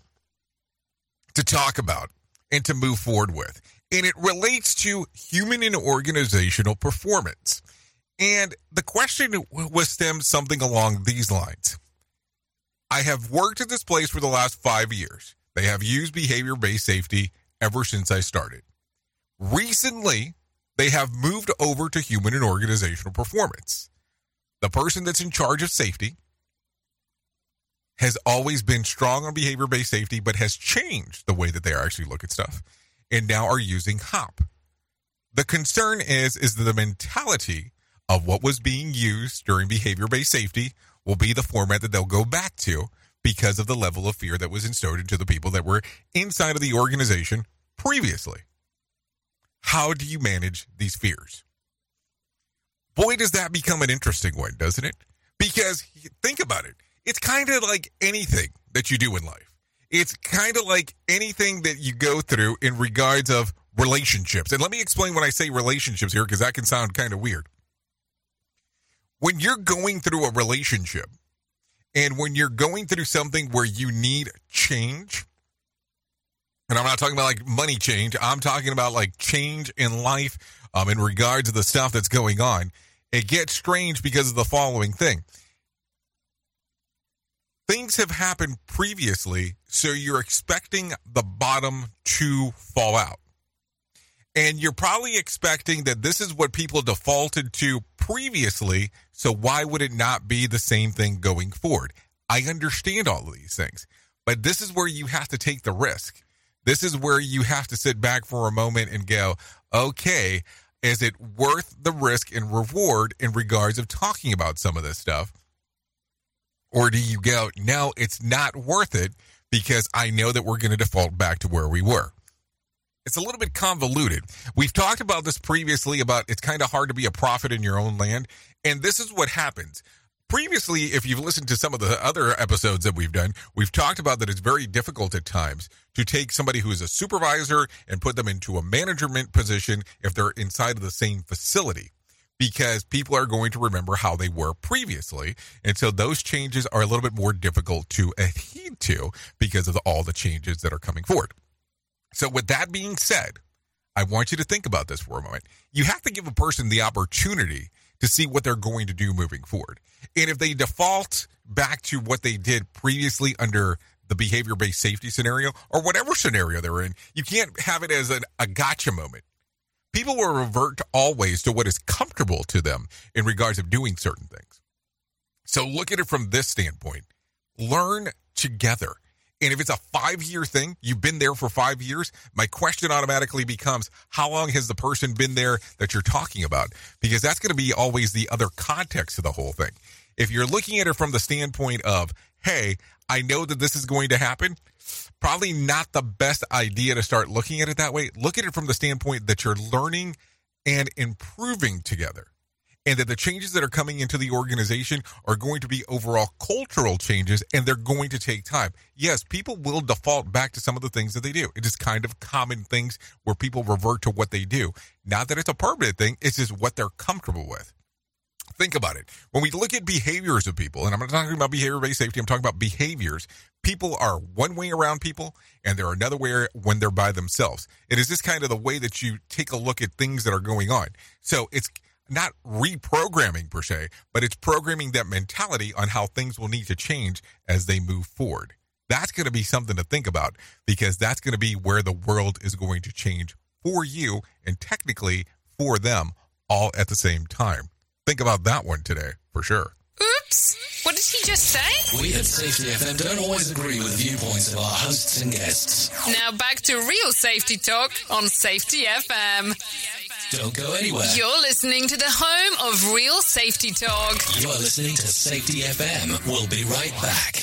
to talk about, and to move forward with. And it relates to human and organizational performance. And the question was stemmed something along these lines. I have worked at this place for the last 5 years. They have used behavior-based safety ever since I started. Recently, they have moved over to human and organizational performance. The person that's in charge of safety has always been strong on behavior-based safety, but has changed the way that they actually look at stuff, and now are using HOP. The concern is that the mentality of what was being used during behavior-based safety will be the format that they'll go back to because of the level of fear that was instilled into the people that were inside of the organization previously. How do you manage these fears? Boy, does that become an interesting one, doesn't it? Because think about it. It's kind of like anything that you do in life. It's kind of like anything that you go through in regards of relationships. And let me explain when I say relationships here, because that can sound kind of weird. When you're going through a relationship And when you're going through something where you need change, and I'm not talking about like money change, I'm talking about like change in life in regards to the stuff that's going on, it gets strange because of the following thing. Things have happened previously, so you're expecting the bottom to fall out. And you're probably expecting that this is what people defaulted to previously, so why would it not be the same thing going forward? I understand all of these things, but this is where you have to take the risk. This is where you have to sit back for a moment and go, okay, is it worth the risk and reward in regards of talking about some of this stuff? Or do you go, no, it's not worth it because I know that we're going to default back to where we were? It's a little bit convoluted. We've talked about this previously about it's kind of hard to be a prophet in your own land. And this is what happens. Previously, if you've listened to some of the other episodes that we've done, we've talked about that it's very difficult at times to take somebody who is a supervisor and put them into a management position if they're inside of the same facility, because people are going to remember how they were previously. And so those changes are a little bit more difficult to adhere to because of all the changes that are coming forward. So with that being said, I want you to think about this for a moment. You have to give a person the opportunity to see what they're going to do moving forward. And if they default back to what they did previously under the behavior-based safety scenario or whatever scenario they're in, you can't have it as a gotcha moment. People will revert always to what is comfortable to them in regards of doing certain things. So look at it from this standpoint. Learn together. And if it's a 5-year thing, you've been there for 5 years, my question automatically becomes, how long has the person been there that you're talking about? Because that's going to be always the other context of the whole thing. If you're looking at it from the standpoint of, hey, I know that this is going to happen, probably not the best idea to start looking at it that way. Look at it from the standpoint that you're learning and improving together. And that the changes that are coming into the organization are going to be overall cultural changes, and they're going to take time. Yes, people will default back to some of the things that they do. It is kind of common things where people revert to what they do. Not that it's a permanent thing, it's just what they're comfortable with. Think about it. When we look at behaviors of people, and I'm not talking about behavior-based safety, I'm talking about behaviors. People are one way around people, and they're another way when they're by themselves. It is just kind of the way that you take a look at things that are going on. So it's not reprogramming per se, but it's programming that mentality on how things will need to change as they move forward. That's going to be something to think about, because that's going to be where the world is going to change for you and technically for them all at the same time. Think about that one today for sure. Oops! What did he just say? We at Safety FM don't always agree with viewpoints of our hosts and guests. Now back to real safety talk on Safety FM. Don't go anywhere. You're listening to the home of real safety talk. You are listening to Safety FM. We'll be right back.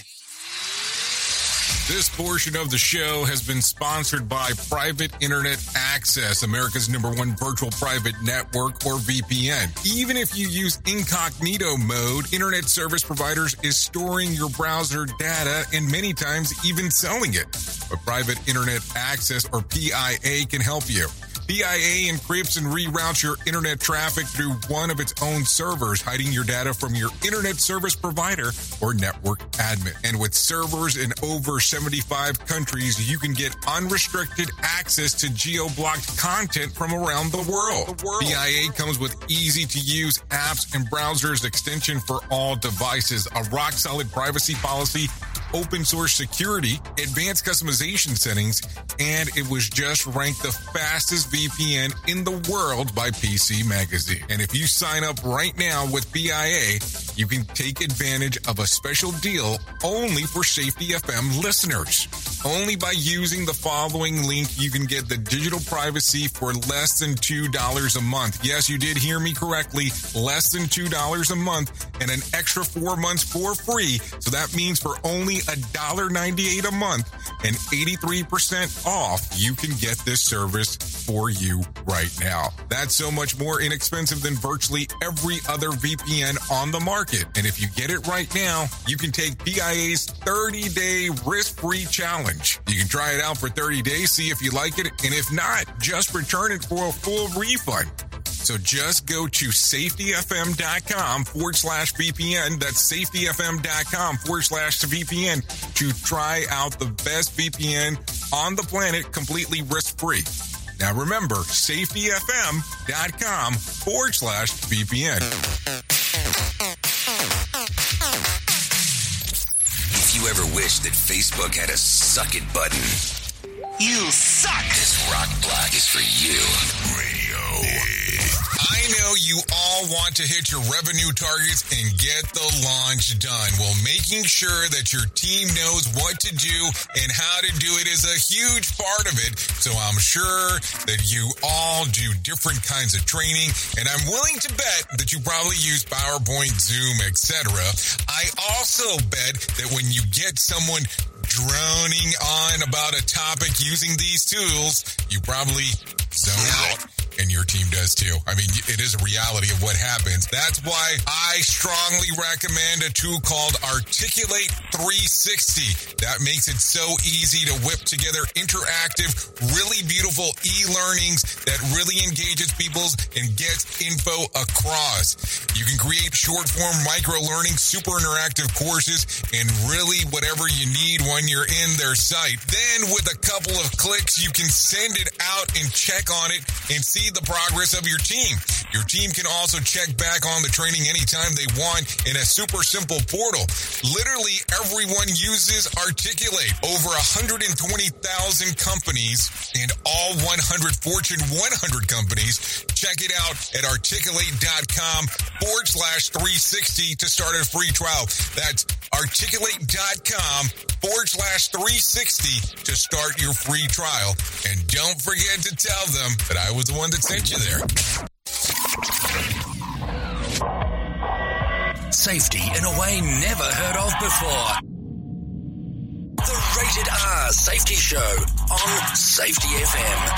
This portion of the show has been sponsored by Private Internet Access, America's #1 virtual private network, or VPN. Even if you use incognito mode, Internet Service Providers is storing your browser data and many times even selling it. But Private Internet Access, or PIA, can help you. PIA encrypts and reroutes your internet traffic through one of its own servers, hiding your data from your internet service provider or network admin. And with servers in over 75 countries, you can get unrestricted access to geo-blocked content from around the world. PIA comes with easy-to-use apps and browsers extension for all devices, a rock-solid privacy policy, open source security, advanced customization settings, and it was just ranked the fastest VPN in the world by PC Magazine. And if you sign up right now with PIA, you can take advantage of a special deal only for Safety FM listeners. Only by using the following link, you can get the digital privacy for less than $2 a month. Yes, you did hear me correctly. Less than $2 a month and an extra 4 months for free. So that means for only $1.98 a month and 83% off, you can get this service for you right now. That's so much more inexpensive than virtually every other VPN on the market. And if you get it right now, you can take PIA's 30-day risk-free challenge. You can try it out for 30 days, see if you like it, and if not, just return it for a full refund. So just go to safetyfm.com/VPN. That's safetyfm.com/VPN to try out the best VPN on the planet completely risk-free. Now remember, safetyfm.com/VPN. If you ever wish that Facebook had a suck it button, you suck! This Rock Block is for you. Radio. I know you all want to hit your revenue targets and get the launch done. Well, making sure that your team knows what to do and how to do it is a huge part of it. So I'm sure that you all do different kinds of training, and I'm willing to bet that you probably use PowerPoint, Zoom, etc. I also bet that when you get someone droning on about a topic using these tools, you probably zone out. And your team does too. I mean, it is a reality of what happens. That's why I strongly recommend a tool called Articulate 360. That makes it so easy to whip together interactive, really beautiful e-learnings that really engages people and gets info across. You can create short-form micro-learning, super interactive courses, and really whatever you need when you're in their site. Then with a couple of clicks, you can send it out and check on it and see the progress of your team. Your team can also check back on the training anytime they want in a super simple portal. Literally everyone uses Articulate. Over 120,000 companies and all 100 Fortune 100 companies. Check it out at articulate.com/360 to start a free trial. That's articulate.com/360 to start your free trial. And don't forget to tell them that I was the one that sent you there. safety in a way never heard of before. The Rated R Safety Show on Safety FM.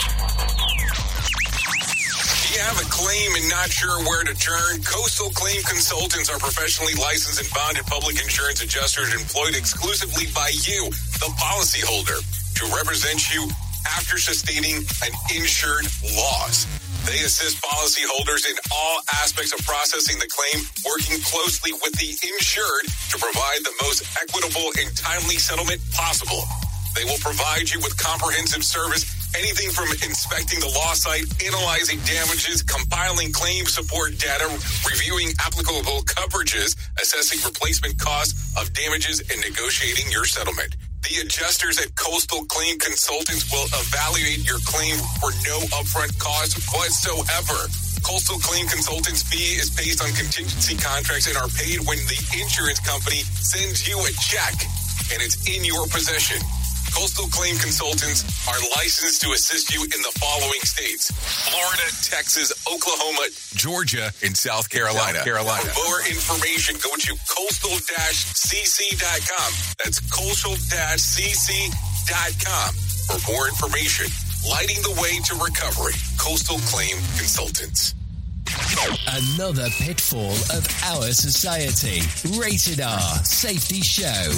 Do you have a claim and not sure where to turn? Coastal Claim Consultants are professionally licensed and bonded public insurance adjusters employed exclusively by you, the policyholder, to represent you after sustaining an insured loss. They assist policyholders in all aspects of processing the claim, working closely with the insured to provide the most equitable and timely settlement possible. They will provide you with comprehensive service, anything from inspecting the loss site, analyzing damages, compiling claim support data, reviewing applicable coverages, assessing replacement costs of damages, and negotiating your settlement. The adjusters at Coastal Claim Consultants will evaluate your claim for no upfront cost whatsoever. Coastal Claim Consultants' fee is based on contingency contracts and are paid when the insurance company sends you a check and it's in your possession. Coastal Claim Consultants are licensed to assist you in the following states: Florida, Texas, Oklahoma, Georgia, and South Carolina. For more information, go to coastal-cc.com. That's coastal-cc.com. For more information, lighting the way to recovery. Coastal Claim Consultants. Another pitfall of our society. Rated R Safety Show.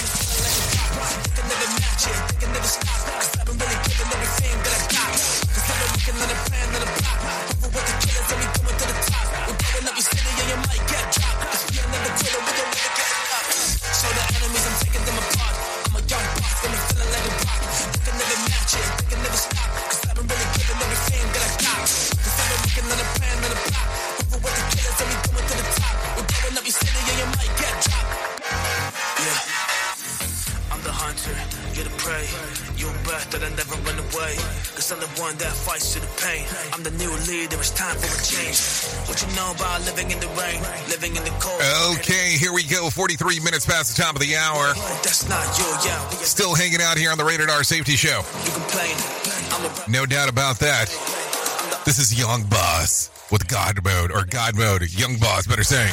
I'm the one that fights to the pain. I'm the new leader, it's time for a change. What you know about living in the rain, living in the cold. Okay, here we go. 43 minutes past the top of the hour. That's not you, yeah. Still hanging out here on the Rated R Safety Show. No doubt about that. This is Young Boss with God Mode, or God Mode. Young Boss, better saying.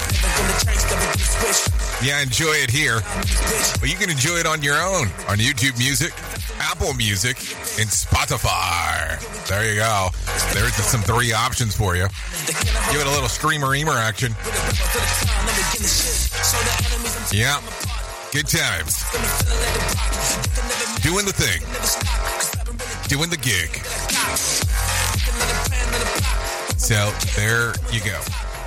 Yeah, enjoy it here. But you can enjoy it on your own on YouTube Music, Apple Music, and Spotify. There you go. There's some 3 options for you. Give it a little streamer-eamer action. Yeah. Good times. Doing the thing. So there you go.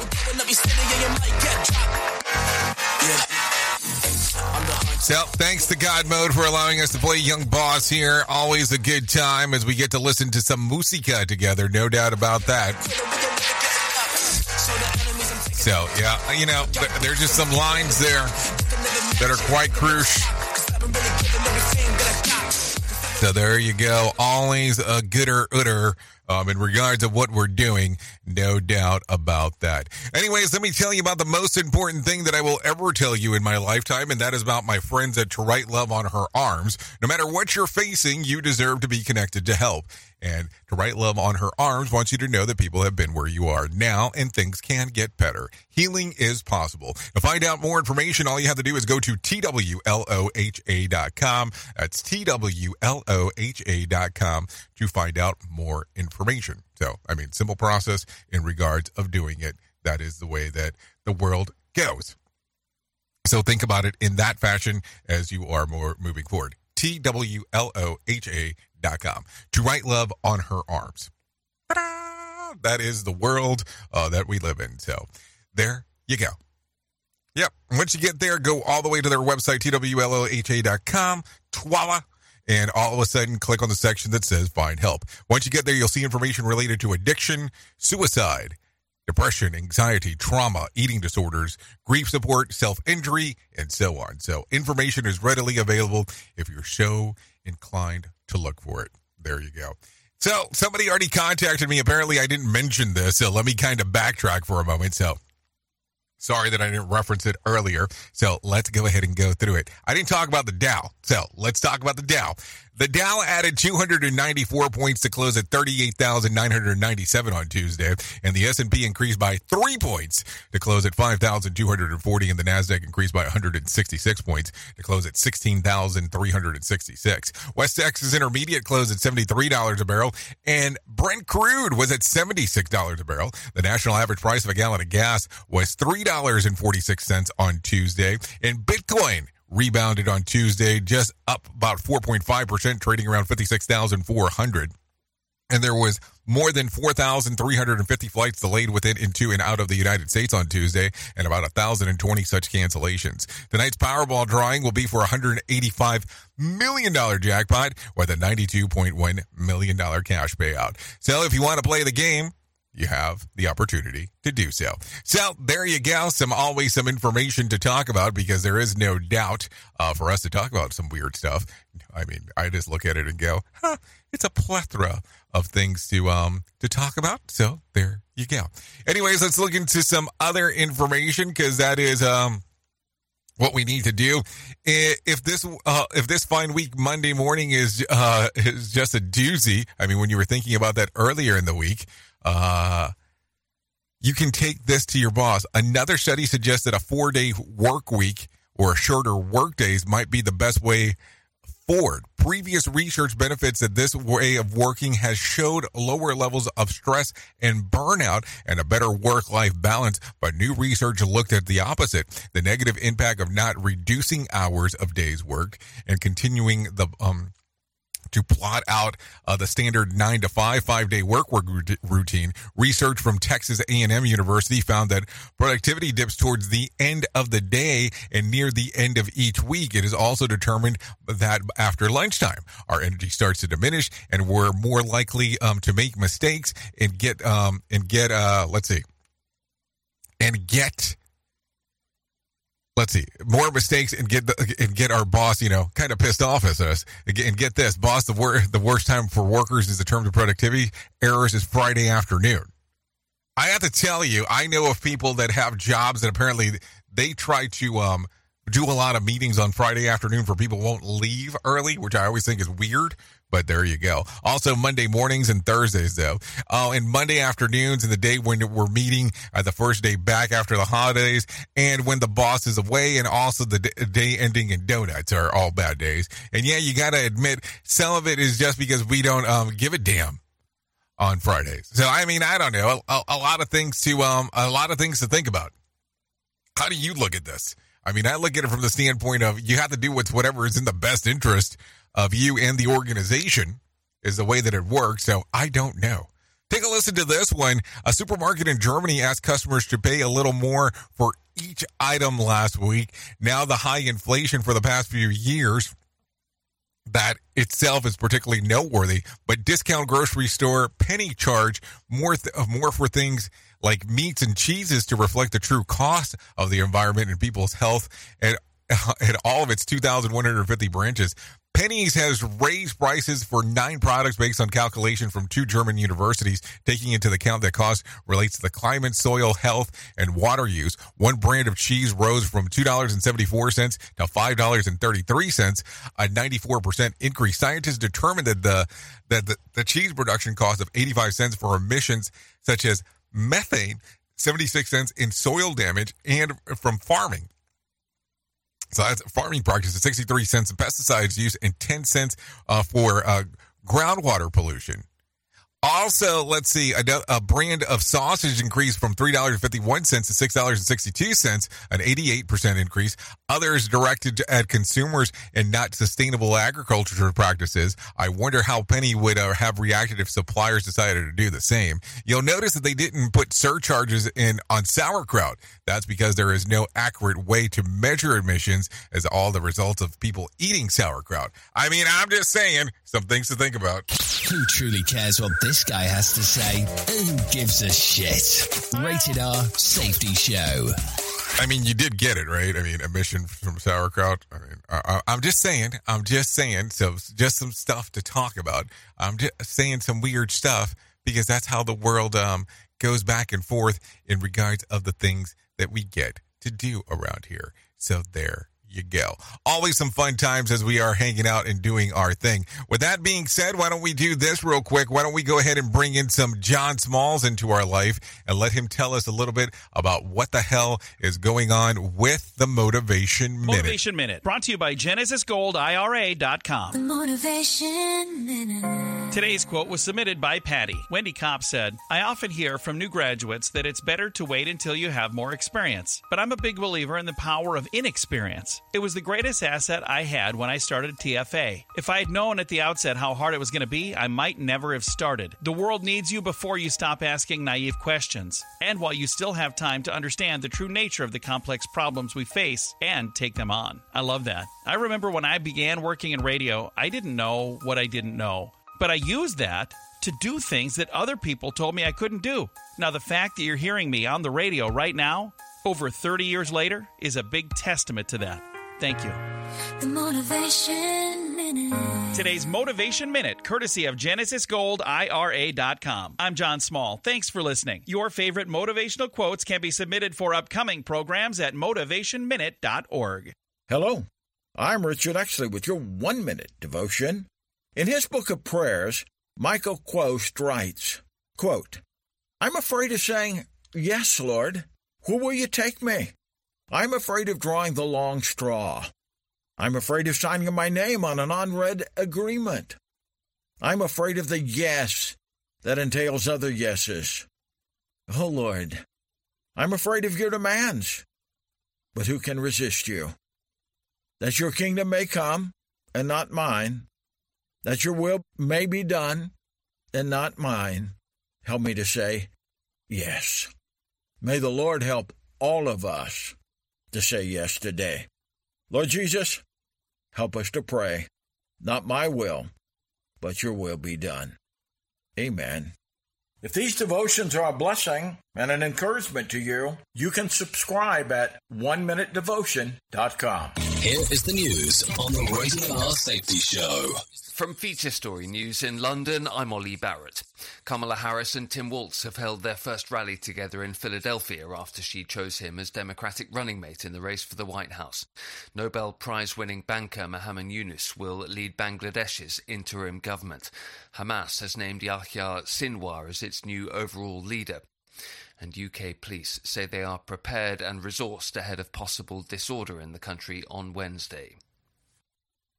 So thanks to God Mode for allowing us to play Young Boss here. Always a good time as we get to listen to some musica together. No doubt about that. So, yeah, you know, there's just some lines there that are quite crucial. So there you go. Always a gooder in regards to what we're doing. No doubt about that. Anyways, let me tell you about the most important thing that I will ever tell you in my lifetime, and that is about my friends at To Write Love on Her Arms. No matter what you're facing, you deserve to be connected to help. And To Write Love on Her Arms wants you to know that people have been where you are now and things can get better. Healing is possible. To find out more information, all you have to do is go to TWLOHA.com. That's TWLOHA.com to find out more information. So, I mean, simple process in regards of doing it. That is the way that the world goes. So think about it in that fashion as you are more moving forward. TWLOHA.com. To Write Love on Her Arms. Ta-da! That is the world that we live in. So there you go. Yep. Once you get there, go all the way to their website, TWLOHA.com. Twala. And all of a sudden, click on the section that says Find Help. Once you get there, you'll see information related to addiction, suicide, depression, anxiety, trauma, eating disorders, grief support, self-injury, and so on. So information is readily available if you're so inclined to look for it. There you go. So somebody already contacted me. Apparently, I didn't mention this, so let me kind of backtrack for a moment. So sorry that I didn't reference it earlier. So let's go ahead and go through it. I didn't talk about the Dow. So let's talk about the Dow. The Dow added 294 points to close at 38,997 on Tuesday, and the S&P increased by 3 points to close at 5,240, and the Nasdaq increased by 166 points to close at 16,366. West Texas Intermediate closed at $73 a barrel, and Brent crude was at $76 a barrel. The national average price of a gallon of gas was $3.46 on Tuesday, and Bitcoin rebounded on Tuesday, just up about 4.5%, trading around 56,400. And there was more than 4,350 flights delayed within, into, and out of the United States on Tuesday, and about 1,020 such cancellations. Tonight's Powerball drawing will be for a $185 million jackpot with a $92.1 million cash payout. So if you want to play the game, you have the opportunity to do so. So there you go. Always some information to talk about, because there is no doubt for us to talk about some weird stuff. I mean, I just look at it and go, it's a plethora of things to talk about. So there you go. Anyways, let's look into some other information, because that is what we need to do. If this fine week Monday morning is just a doozy. I mean, when you were thinking about that earlier in the week, you can take this to your boss. Another study suggests that a 4-day work week or shorter work days might be the best way forward. Previous research benefits that this way of working has showed lower levels of stress and burnout and a better work-life balance, but new research looked at the opposite, the negative impact of not reducing hours of days work and continuing to plot out the standard 9 to 5 5-day work routine. Research from Texas A&M University found that productivity dips towards the end of the day and near the end of each week. It is also determined that after lunchtime, our energy starts to diminish, and we're more likely to make mistakes and get more mistakes and get our boss, kind of pissed off at us. And get this, boss, the worst time for workers is the terms of productivity errors is Friday afternoon. I have to tell you, I know of people that have jobs that apparently they try to do a lot of meetings on Friday afternoon for people who won't leave early, which I always think is weird. But there you go. Also, Monday mornings and Thursdays, though. And Monday afternoons and the day when we're meeting the first day back after the holidays, and when the boss is away, and also the day ending in donuts are all bad days. And yeah, you got to admit, some of it is just because we don't give a damn on Fridays. So, I mean, I don't know. A lot of things to think about. How do you look at this? I mean, I look at it from the standpoint of you have to do whatever is in the best interest of you and the organization is the way that it works. So I don't know. Take a listen to this one. A supermarket in Germany asked customers to pay a little more for each item last week. Now the high inflation for the past few years, that itself is particularly noteworthy, but discount grocery store Penny charge more for things like meats and cheeses to reflect the true cost of the environment and people's health at all of its 2,150 branches. Penny's has raised prices for 9 products based on calculation from 2 German universities, taking into account that cost relates to the climate, soil, health, and water use. One brand of cheese rose from $2.74 to $5.33, a 94% increase. Scientists determined that the cheese production cost of 85 cents for emissions such as methane, 76 cents in soil damage, and from farming. So that's farming practices, 63 cents in pesticides use, and 10 cents for groundwater pollution. Also, let's see, a brand of sausage increased from $3.51 to $6.62, an 88% increase. Others directed at consumers and not sustainable agriculture practices. I wonder how Penny would have reacted if suppliers decided to do the same. You'll notice that they didn't put surcharges in on sauerkraut. That's because there is no accurate way to measure emissions as all the results of people eating sauerkraut. I mean, I'm just saying, some things to think about. Who truly cares what this guy has to say? Who gives a shit? Rated R Safety Show. I mean, you did get it, right? I mean, emission from sauerkraut. I mean, I'm just saying. So just some stuff to talk about. I'm just saying some weird stuff because that's how the world goes back and forth in regards of the things that we get to do around here. So there you go. Always some fun times as we are hanging out and doing our thing. With that being said, why don't we do this real quick? Why don't we go ahead and bring in some John Smalls into our life and let him tell us a little bit about what the hell is going on with the Motivation Minute. Motivation Minute, brought to you by GenesisGoldIRA.com. The Motivation Minute. Today's quote was submitted by Patty. Wendy Kopp said, I often hear from new graduates that it's better to wait until you have more experience, but I'm a big believer in the power of inexperience. It was the greatest asset I had when I started TFA. If I had known at the outset how hard it was going to be, I might never have started. The world needs you before you stop asking naive questions, and while you still have time to understand the true nature of the complex problems we face and take them on. I love that. I remember when I began working in radio, I didn't know what I didn't know, but I used that to do things that other people told me I couldn't do. Now, the fact that you're hearing me on the radio right now, over 30 years later, is a big testament to that. Thank you. The Motivation Minute. Today's Motivation Minute, courtesy of GenesisGoldIRA.com. I'm John Small. Thanks for listening. Your favorite motivational quotes can be submitted for upcoming programs at motivationminute.org. Hello, I'm Richard Exley with your 1-minute devotion. In his book of prayers, Michael Quost writes, quote, I'm afraid of saying, yes, Lord. Where will you take me? I'm afraid of drawing the long straw. I'm afraid of signing my name on an unread agreement. I'm afraid of the yes that entails other yeses. Oh, Lord, I'm afraid of your demands. But who can resist you? That your kingdom may come and not mine. That your will may be done and not mine. Help me to say yes. May the Lord help all of us to say yes today. Lord Jesus, help us to pray, not my will, but your will be done. Amen. If these devotions are a blessing and an encouragement to you, you can subscribe at oneminutedevotion.com. Here is the news on the Rated R Safety Show. From Feature Story News in London, I'm Ollie Barrett. Kamala Harris and Tim Walz have held their first rally together in Philadelphia after she chose him as Democratic running mate in the race for the White House. Nobel Prize-winning banker Mohammed Yunus will lead Bangladesh's interim government. Hamas has named Yahya Sinwar as its new overall leader. And UK police say they are prepared and resourced ahead of possible disorder in the country on Wednesday.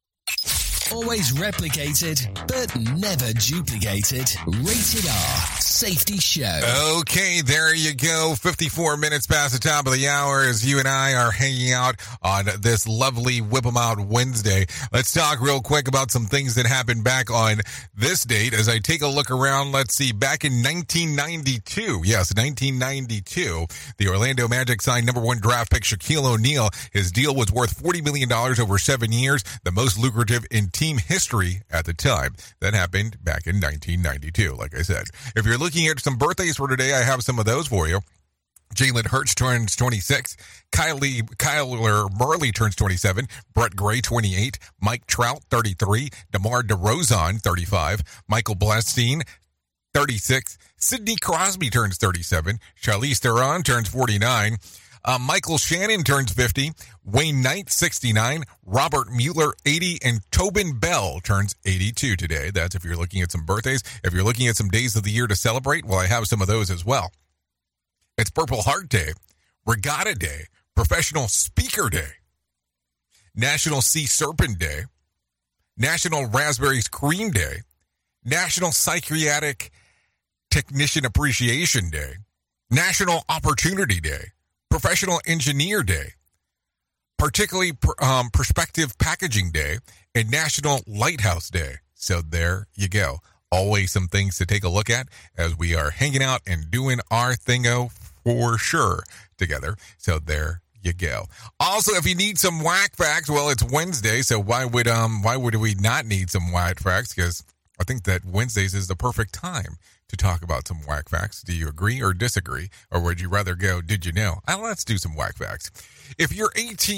Always replicated, but never duplicated. Rated R Safety Show. Okay, there you go. 54 minutes past the top of the hour as you and I are hanging out on this lovely Whip 'em Out Wednesday. Let's talk real quick about some things that happened back on this date. As I take a look around, let's see, back in 1992, yes, 1992, the Orlando Magic signed number 1 draft pick Shaquille O'Neal. His deal was worth $40 million over 7 years, the most lucrative in team history at the time. That happened back in 1992, like I said. If you're looking at some birthdays for today, I have some of those for you. Jalen Hurts turns 26. Kyler Murray turns 27. Brett Gray, 28. Mike Trout, 33. DeMar DeRozan, 35. Michael Blestein, 36. Sidney Crosby turns 37. Charlize Theron turns 49. Michael Shannon turns 50. Wayne Knight, 69. Robert Mueller, 80. And Tobin Bell turns 82 today. That's if you're looking at some birthdays. If you're looking at some days of the year to celebrate, well, I have some of those as well. It's Purple Heart Day, Regatta Day, Professional Speaker Day, National Sea Serpent Day, National Raspberry Cream Day, National Psychiatric Technician Appreciation Day, National Opportunity Day, Professional Engineer Day, particularly Perspective Packaging Day, and National Lighthouse Day. So there you go. Always some things to take a look at as we are hanging out and doing our thingo for sure together. So there you go. Also, if you need some whack facts, well, it's Wednesday, so why would we not need some whack facts? Because I think that Wednesdays is the perfect time to talk about some whack facts. Do you agree or disagree? Or would you rather go, did you know? Let's do some whack facts. If you're 18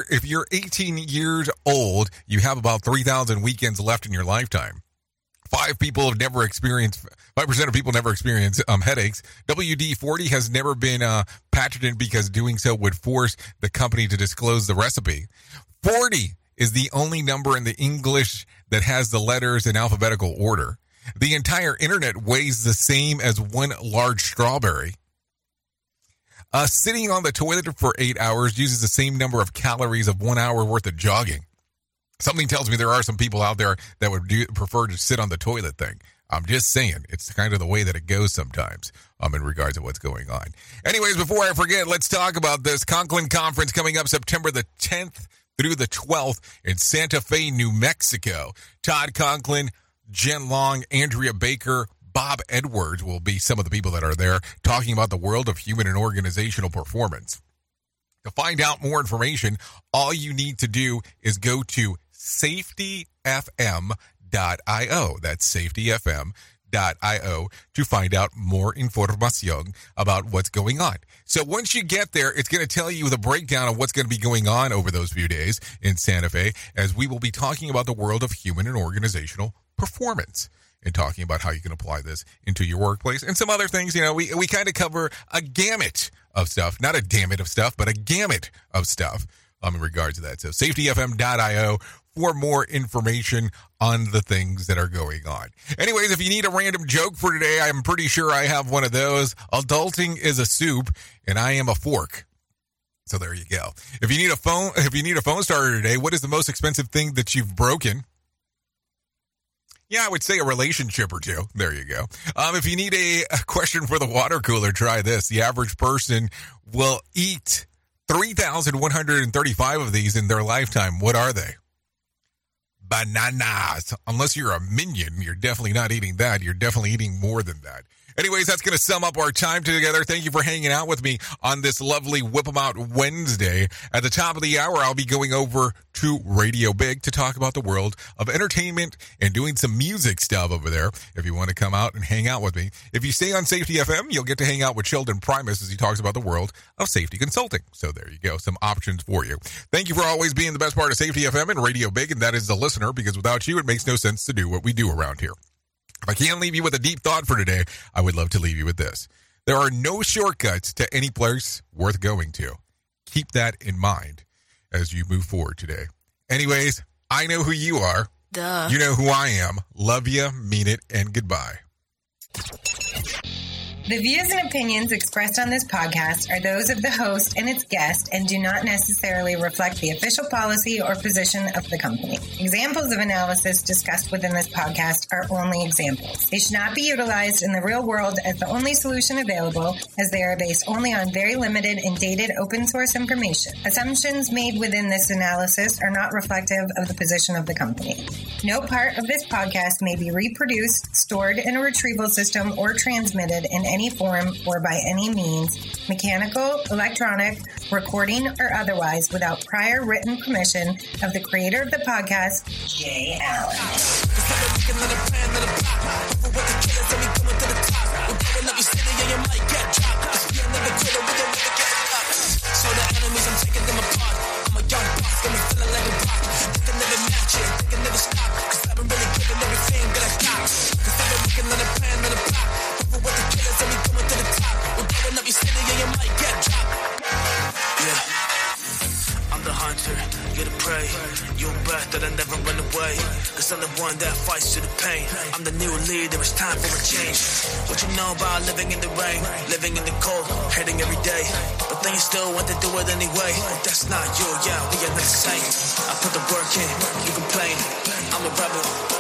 years old, you have about 3,000 weekends left in your lifetime. 5% of people never experience headaches. WD-40 has never been patented because doing so would force the company to disclose the recipe. 40 is the only number in the English that has the letters in alphabetical order. The entire internet weighs the same as one large strawberry. Sitting on the toilet for 8 hours uses the same number of calories of 1 hour worth of jogging. Something tells me there are some people out there that would prefer to sit on the toilet thing. I'm just saying, it's kind of the way that it goes sometimes in regards to what's going on. Anyways, before I forget, let's talk about this Conklin Conference coming up September the 10th through the 12th in Santa Fe, New Mexico. Todd Conklin, Jen Long, Andrea Baker, Bob Edwards will be some of the people that are there talking about the world of human and organizational performance. To find out more information, all you need to do is go to safetyfm.io. That's safetyfm.io to find out more information about what's going on. So once you get there, it's going to tell you the breakdown of what's going to be going on over those few days in Santa Fe, as we will be talking about the world of human and organizational performance and talking about how you can apply this into your workplace and some other things. You know, we kind of cover a gamut of stuff, not a damn it of stuff, but a gamut of stuff in regards to that. So safetyfm.io for more information on the things that are going on. Anyways, if you need a random joke for today, I'm pretty sure I have one of those. Adulting is a soup, and I am a fork. So there you go. If you need a phone starter today, what is the most expensive thing that you've broken? Yeah, I would say a relationship or two. There you go. If you need a question for the water cooler, try this. The average person will eat 3,135 of these in their lifetime. What are they? Bananas. Unless you're a minion, you're definitely not eating that. You're definitely eating more than that. Anyways, that's going to sum up our time together. Thank you for hanging out with me on this lovely Whip 'em Out Wednesday. At the top of the hour, I'll be going over to Radio Big to talk about the world of entertainment and doing some music stuff over there. If you want to come out and hang out with me. If you stay on Safety FM, you'll get to hang out with Sheldon Primus as he talks about the world of safety consulting. So there you go. Some options for you. Thank you for always being the best part of Safety FM and Radio Big, and that is the listener, because without you, it makes no sense to do what we do around here. If I can't leave you with a deep thought for today, I would love to leave you with this. There are no shortcuts to any place worth going to. Keep that in mind as you move forward today. Anyways, I know who you are. Duh. You know who I am. Love you, mean it, and goodbye. The views and opinions expressed on this podcast are those of the host and its guest and do not necessarily reflect the official policy or position of the company. Examples of analysis discussed within this podcast are only examples. They should not be utilized in the real world as the only solution available, as they are based only on very limited and dated open source information. Assumptions made within this analysis are not reflective of the position of the company. No part of this podcast may be reproduced, stored in a retrieval system, or transmitted in any form or by any means, mechanical, electronic, recording, or otherwise, without prior written permission of the creator of the podcast, Jay Allen. So the enemies, I'm taking them apart. I'm a young boss, got me feeling like a rock. They can never match it, they can never stop. Cause I've been really giving everything that I got. Cause I've been working on a plan, on a block. Over with the killers, and we coming to the top. We're blowing up your city, and you might get dropped. Yeah. I'm the hunter, you're the prey. You're a breath that I never run away. Cause I'm the one that fights through the pain. I'm the new leader, it's time for a change. What you know about living in the rain, living in the cold, hating every day. But then you still want to do it anyway. That's not you, yeah, we are not the same. I put the work in, you complain. I'm a rebel.